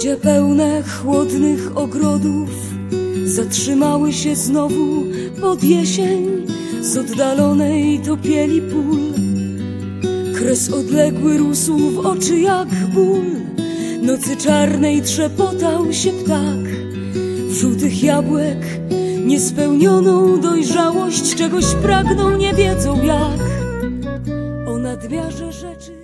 Ludzie pełne chłodnych ogrodów zatrzymały się znowu pod jesień z oddalonej topieli pól. Kres odległy rósł w oczy jak ból, nocy czarnej trzepotał się ptak. W żółtych jabłek niespełnioną dojrzałość czegoś pragną, nie wiedzą jak. O nadmiarze rzeczy